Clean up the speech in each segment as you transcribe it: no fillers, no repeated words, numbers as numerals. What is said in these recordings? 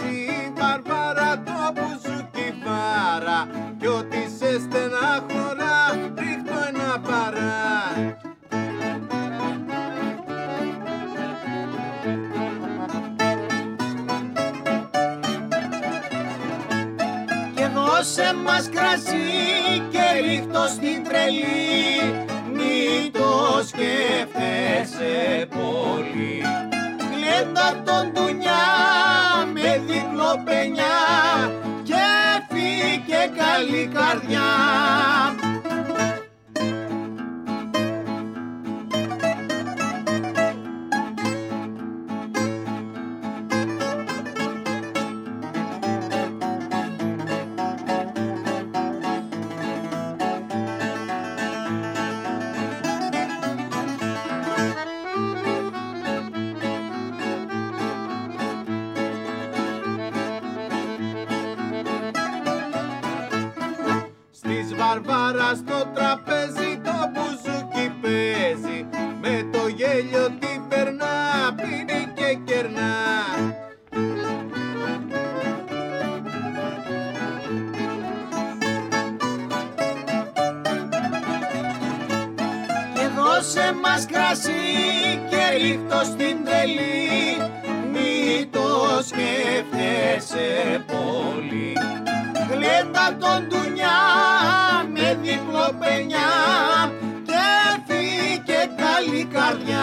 η Βαρβάρα το μπουζούκι βάρα κι ό,τι σε στεναχωρά ρίχνω ένα παρά. Και δώσε μας κρασί και ρίχτω στην τρελή, μη το σκέφτεσαι πολύ. Γλέντα τον ντουνιά με διπλοπενιά και φύγε καλή καρδιά. Βαρβάρα στο τραπέζι το μπουζούκι παίζει, με το γέλιο την περνά, πίνει και κερνά. Και δώσε μας κρασί και ρίχτω στην τρελή, μη το σκέφτεσαι πολύ. Γλέντα τον ντουνιά με διπλοπενιά και φύγε καλή καρδιά.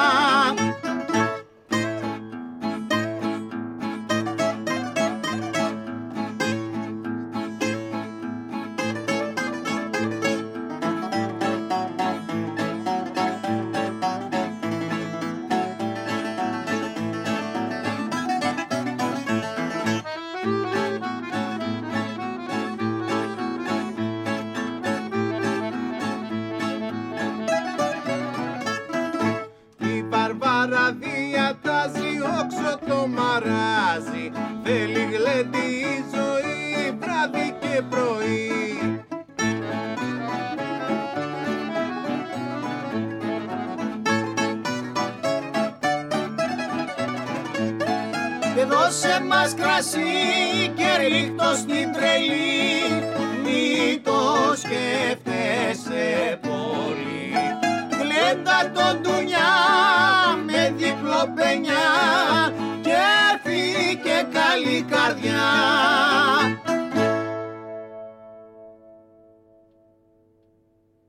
Βαρβάρα διατάζει όξο το μαράζι, θέλει γλέντι η ζωή βράδυ και πρωί. Και δώσε μας κρασί και ρίχτω στην τρελή, μη το σκέφτεσαι πολύ. Γλέντα τον ντουνιά με διπλοπενιά και φύγε καλή καρδιά.